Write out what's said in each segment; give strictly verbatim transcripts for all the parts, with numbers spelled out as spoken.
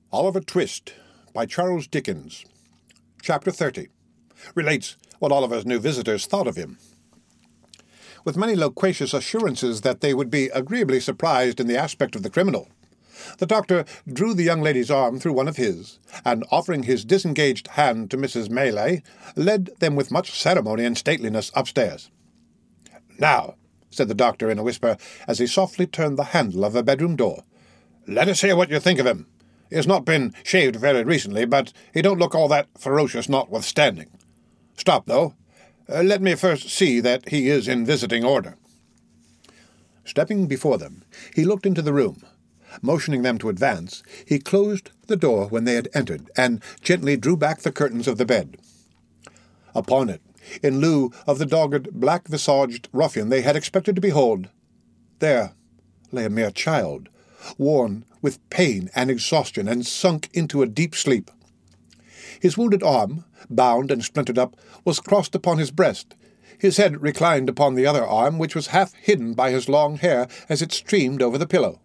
Oliver Twist, by Charles Dickens. Chapter thirty. Relates what Oliver's new visitors thought of him. With many loquacious assurances that they would be agreeably surprised in the aspect of the criminal, the doctor drew the young lady's arm through one of his, and offering his disengaged hand to Missus Maylie, led them with much ceremony and stateliness upstairs. "Now," said the doctor in a whisper, as he softly turned the handle of a bedroom door, "let us hear what you think of him. He has not been shaved very recently, but he don't look all that ferocious notwithstanding. Stop, though. Uh, let me first see that he is in visiting order." Stepping before them, he looked into the room. Motioning them to advance, he closed the door when they had entered, and gently drew back the curtains of the bed. Upon it, in lieu of the dogged, black-visaged ruffian they had expected to behold, there lay a mere child, worn with pain and exhaustion, and sunk into a deep sleep. His wounded arm, bound and splintered up, was crossed upon his breast. His head reclined upon the other arm, which was half hidden by his long hair as it streamed over the pillow.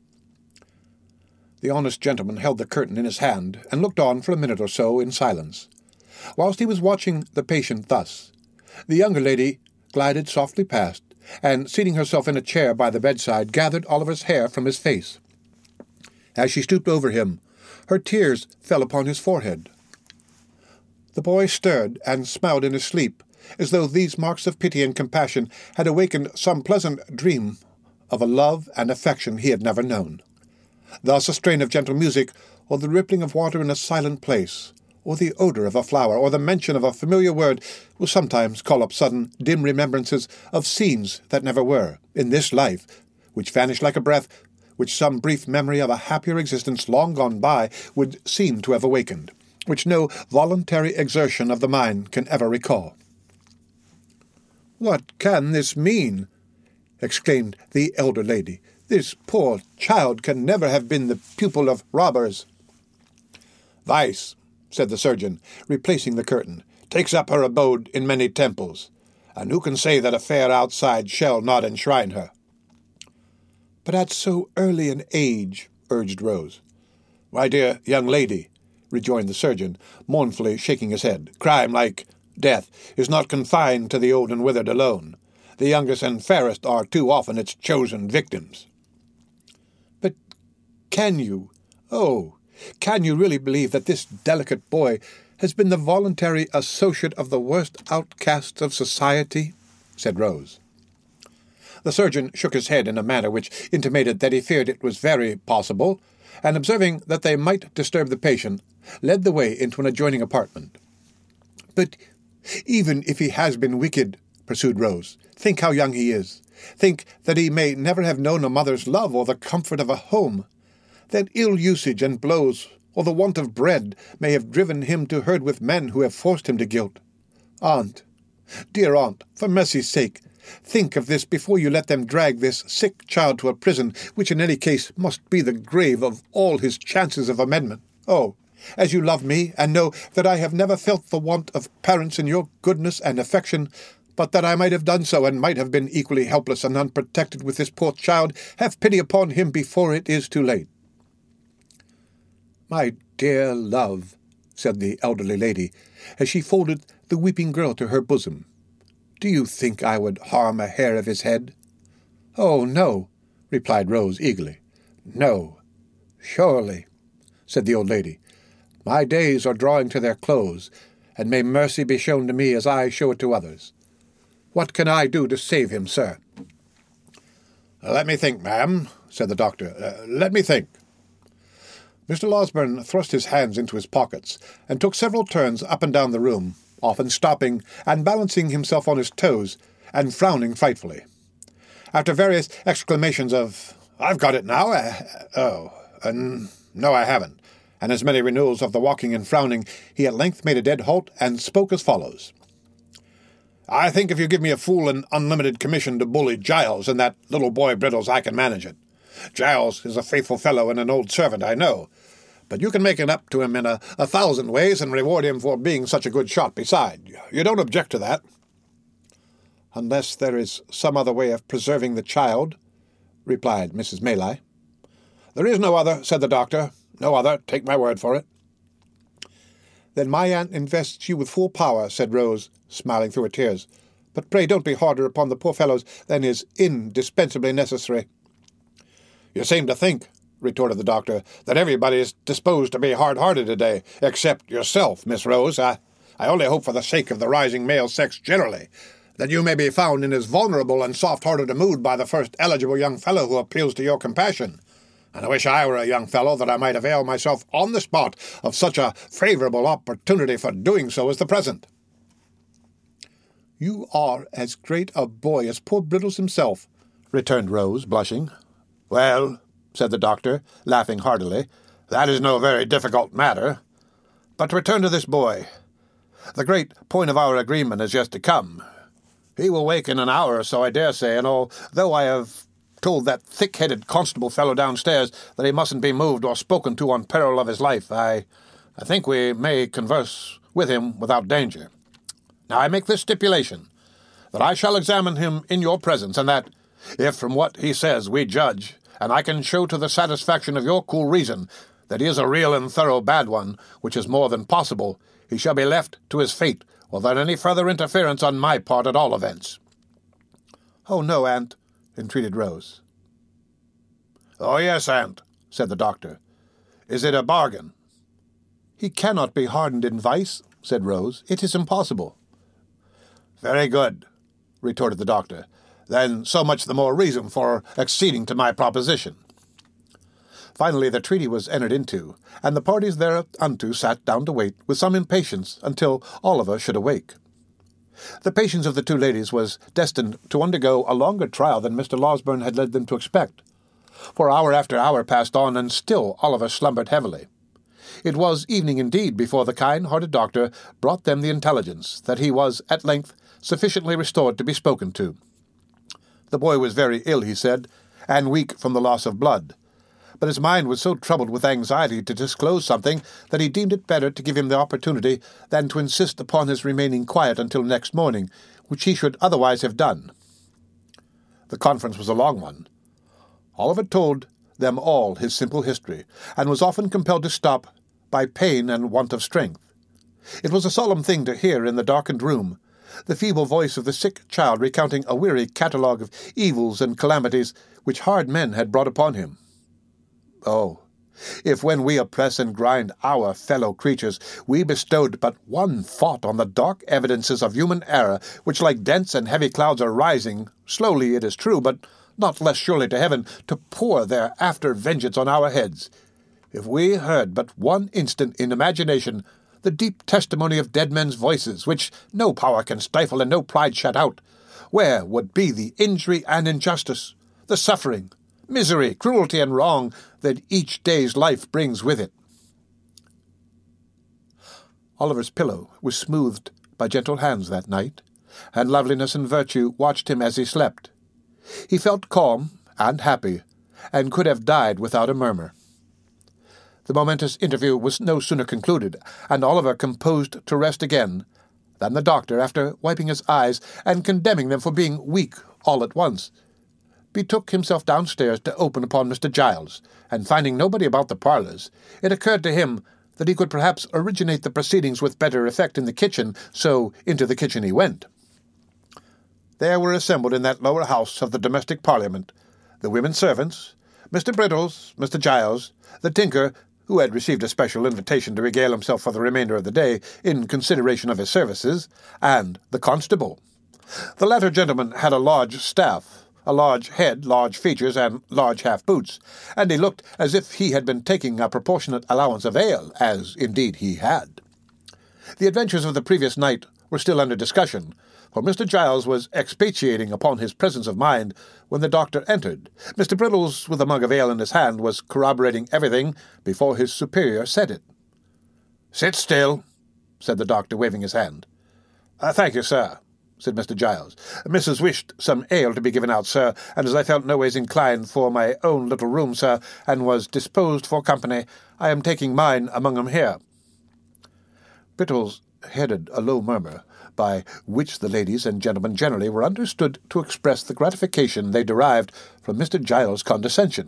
The honest gentleman held the curtain in his hand, and looked on for a minute or so in silence. Whilst he was watching the patient thus, the younger lady glided softly past, and, seating herself in a chair by the bedside, gathered Oliver's hair from his face. As she stooped over him, her tears fell upon his forehead. The boy stirred and smiled in his sleep, as though these marks of pity and compassion had awakened some pleasant dream of a love and affection he had never known. Thus a strain of gentle music, or the rippling of water in a silent place, or the odour of a flower, or the mention of a familiar word, will sometimes call up sudden, dim remembrances of scenes that never were, in this life, which vanish like a breath, which some brief memory of a happier existence long gone by would seem to have awakened, which no voluntary exertion of the mind can ever recall. "What can this mean?" exclaimed the elder lady. "This poor child can never have been the pupil of robbers." "Vice," said the surgeon, replacing the curtain, "takes up her abode in many temples, and who can say that a fair outside shall not enshrine her?" "But at so early an age," urged Rose. "My dear young lady," rejoined the surgeon, mournfully shaking his head, "crime, like death, is not confined to the old and withered alone. The youngest and fairest are too often its chosen victims." "But can you, oh, can you really believe that this delicate boy has been the voluntary associate of the worst outcasts of society?" said Rose. The surgeon shook his head in a manner which intimated that he feared it was very possible, and observing that they might disturb the patient, led the way into an adjoining apartment. "But even if he has been wicked," pursued Rose, "think how young he is. Think that he may never have known a mother's love or the comfort of a home. That ill usage and blows, or the want of bread, may have driven him to herd with men who have forced him to guilt. Aunt, dear aunt, for mercy's sake, think of this before you let them drag this sick child to a prison, which in any case must be the grave of all his chances of amendment. Oh, as you love me, and know that I have never felt the want of parents in your goodness and affection, but that I might have done so, and might have been equally helpless and unprotected with this poor child, have pity upon him before it is too late." "My dear love," said the elderly lady, as she folded the weeping girl to her bosom, "do you think I would harm a hair of his head?" "Oh, no," replied Rose eagerly. "No, surely," said the old lady. "My days are drawing to their close, and may mercy be shown to me as I show it to others. What can I do to save him, sir?" "Let me think, ma'am," said the doctor. Uh, "let me think." Mister Losberne thrust his hands into his pockets, and took several turns up and down the room, often stopping and balancing himself on his toes, and frowning frightfully. After various exclamations of, "I've got it now," uh, "oh, uh, no, I haven't," and as many renewals of the walking and frowning, he at length made a dead halt, and spoke as follows. "I think if you give me a full and unlimited commission to bully Giles and that little boy Brittles, I can manage it. Giles is a faithful fellow and an old servant, I know, but you can make it up to him in a, a thousand ways and reward him for being such a good shot beside. You don't object to that?" "Unless there is some other way of preserving the child," replied Missus Maylie. "There is no other," said the doctor. No other, take my word for it. Then my aunt invests you with full power, said Rose, smiling through her tears. But pray don't be harder upon the poor fellows than is indispensably necessary. You seem to think, retorted the doctor, that everybody is disposed to be hard-hearted today, except yourself, Miss Rose. I, I only hope for the sake of the rising male sex generally, that you may be found in as vulnerable and soft-hearted a mood by the first eligible young fellow who appeals to your compassion. And I wish I were a young fellow that I might avail myself on the spot of such a favourable opportunity for doing so as the present. You are as great a boy as poor Brittles himself, returned Rose, blushing. Well, said the doctor, laughing heartily, that is no very difficult matter. But to return to this boy. The great point of our agreement is yet to come. He will wake in an hour or so, I dare say, and although I have told that thick-headed constable fellow downstairs that he mustn't be moved or spoken to on peril of his life, I, I think we may converse with him without danger. Now I make this stipulation, that I shall examine him in your presence, and that, if from what he says we judge, and I can show to the satisfaction of your cool reason that he is a real and thorough bad one, which is more than possible, he shall be left to his fate, without any further interference on my part at all events. Oh, no, aunt, entreated Rose. Oh, yes, aunt, said the doctor. Is it a bargain? He cannot be hardened in vice, said Rose. It is impossible. Very good, retorted the doctor. Then so much the more reason for acceding to my proposition. Finally the treaty was entered into, and the parties thereunto sat down to wait with some impatience until Oliver should awake. The patience of the two ladies was destined to undergo a longer trial than Mister Losberne had led them to expect, for hour after hour passed on, and still Oliver slumbered heavily. It was evening indeed before the kind-hearted doctor brought them the intelligence that he was at length sufficiently restored to be spoken to. The boy was very ill, he said, and weak from the loss of blood, but his mind was so troubled with anxiety to disclose something that he deemed it better to give him the opportunity than to insist upon his remaining quiet until next morning, which he should otherwise have done. The conference was a long one. Oliver told them all his simple history, and was often compelled to stop by pain and want of strength. It was a solemn thing to hear in the darkened room the feeble voice of the sick child recounting a weary catalogue of evils and calamities which hard men had brought upon him. Oh, if when we oppress and grind our fellow creatures, we bestowed but one thought on the dark evidences of human error, which like dense and heavy clouds are rising, slowly it is true, but not less surely to heaven, to pour their after vengeance on our heads, if we heard but one instant in imagination the deep testimony of dead men's voices, which no power can stifle and no pride shut out, where would be the injury and injustice, the suffering, misery, cruelty, and wrong that each day's life brings with it? Oliver's pillow was smoothed by gentle hands that night, and loveliness and virtue watched him as he slept. He felt calm and happy, and could have died without a murmur. The momentous interview was no sooner concluded, and Oliver composed to rest again, than the doctor, after wiping his eyes and condemning them for being weak all at once, betook himself downstairs to open upon Mister Giles, and finding nobody about the parlours, it occurred to him that he could perhaps originate the proceedings with better effect in the kitchen, so into the kitchen he went. There were assembled in that lower house of the domestic parliament the women servants, Mister Brittles, Mister Giles, the tinker, who had received a special invitation to regale himself for the remainder of the day in consideration of his services, and the constable. The latter gentleman had a large staff, a large head, large features, and large half-boots, and he looked as if he had been taking a proportionate allowance of ale, as indeed he had. The adventures of the previous night were still under discussion, for Mister Giles was expatiating upon his presence of mind when the doctor entered. Mister Brittles, with a mug of ale in his hand, was corroborating everything before his superior said it. "Sit still," said the doctor, waving his hand. Uh, "Thank you, sir," said Mister Giles. "Missus wished some ale to be given out, sir, and as I felt no ways inclined for my own little room, sir, and was disposed for company, I am taking mine among 'em here." Brittles headed a low murmur, by which the ladies and gentlemen generally were understood to express the gratification they derived from Mister Giles' condescension.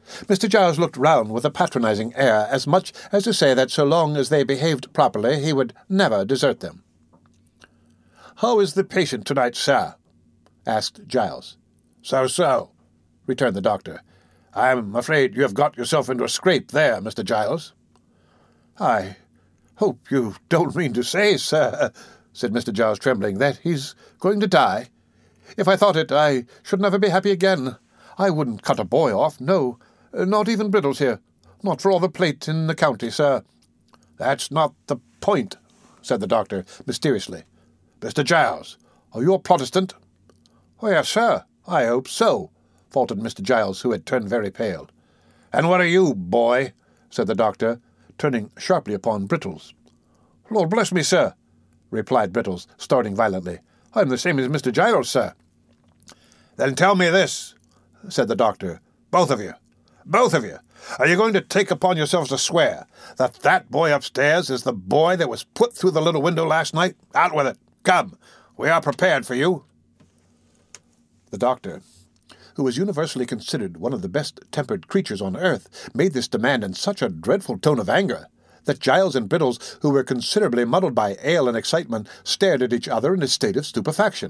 Mister Giles looked round with a patronizing air, as much as to say that so long as they behaved properly he would never desert them. "How is the patient tonight, sir?" asked Giles. "So-so," returned the doctor. "I'm afraid you have got yourself into a scrape there, Mister Giles." "I hope you don't mean to say, sir," said Mister Giles, trembling, "that he's going to die. If I thought it, I should never be happy again. I wouldn't cut a boy off, no, not even Brittles here. Not for all the plate in the county, sir." "That's not the point," said the doctor, mysteriously. "Mister Giles, are you a Protestant?" "Oh, yes, sir, I hope so," faltered Mister Giles, who had turned very pale. "And what are you, boy?" said the doctor, turning sharply upon Brittles. "Lord bless me, sir," replied Brittles, starting violently. "I'm the same as Mister Giles, sir." "Then tell me this," said the doctor, "both of you, both of you, are you going to take upon yourselves to swear that that boy upstairs is the boy that was put through the little window last night? Out with it. Come, we are prepared for you." The doctor, who was universally considered one of the best-tempered creatures on earth, made this demand in such a dreadful tone of anger that Giles and Brittles, who were considerably muddled by ale and excitement, stared at each other in a state of stupefaction.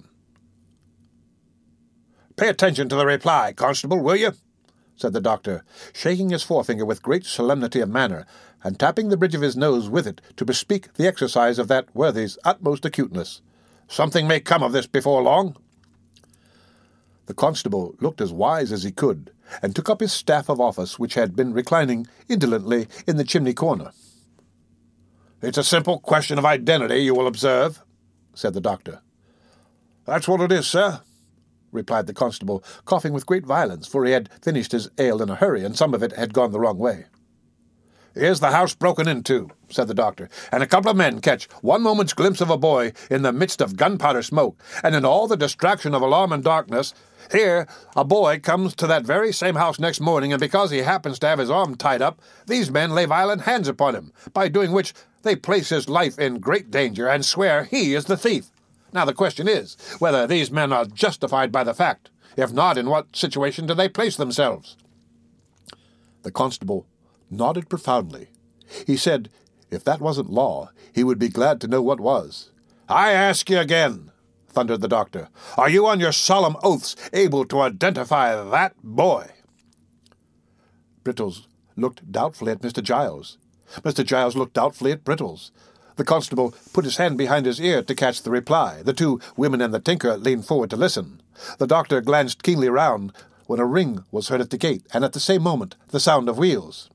"Pay attention to the reply, Constable, will you?" said the doctor, shaking his forefinger with great solemnity of manner, and tapping the bridge of his nose with it to bespeak the exercise of that worthy's utmost acuteness. "Something may come of this before long." The constable looked as wise as he could, and took up his staff of office, which had been reclining indolently in the chimney corner. "It's a simple question of identity, you will observe," said the doctor. "That's what it is, sir," replied the constable, coughing with great violence, for he had finished his ale in a hurry, and some of it had gone the wrong way. "Here's the house broken into," said the doctor, "and a couple of men catch one moment's glimpse of a boy in the midst of gunpowder smoke, and in all the distraction of alarm and darkness, here a boy comes to that very same house next morning, and because he happens to have his arm tied up, these men lay violent hands upon him, by doing which they place his life in great danger, and swear he is the thief. Now the question is, whether these men are justified by the fact. If not, in what situation do they place themselves?" The constable nodded profoundly. He said, if that wasn't law, he would be glad to know what was. "I ask you again," thundered the doctor, "are you on your solemn oaths able to identify that boy?" Brittles looked doubtfully at Mister Giles. Mister Giles looked doubtfully at Brittles. The constable put his hand behind his ear to catch the reply. The two women and the tinker leaned forward to listen. The doctor glanced keenly round when a ring was heard at the gate, and at the same moment the sound of wheels.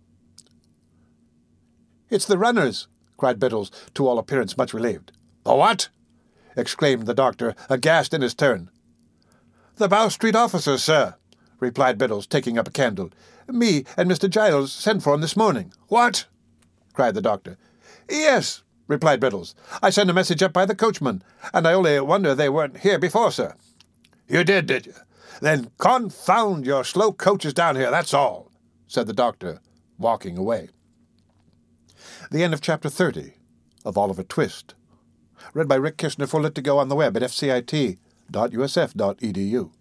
"It's the runners," cried Brittles, to all appearance much relieved. "The what?" exclaimed the doctor, aghast in his turn. "The Bow Street officers, sir," replied Brittles, taking up a candle. "Me and Mister Giles sent for 'em this morning." "What?" cried the doctor. "Yes," replied Brittles. "I sent a message up by the coachman, and I only wonder they weren't here before, sir." "You did, did you? Then confound your slow coaches down here, that's all," said the doctor, walking away. The end of chapter thirty of Oliver Twist. Read by Rick Kishner for Lit to Go on the web at f c i t dot u s f dot e d u.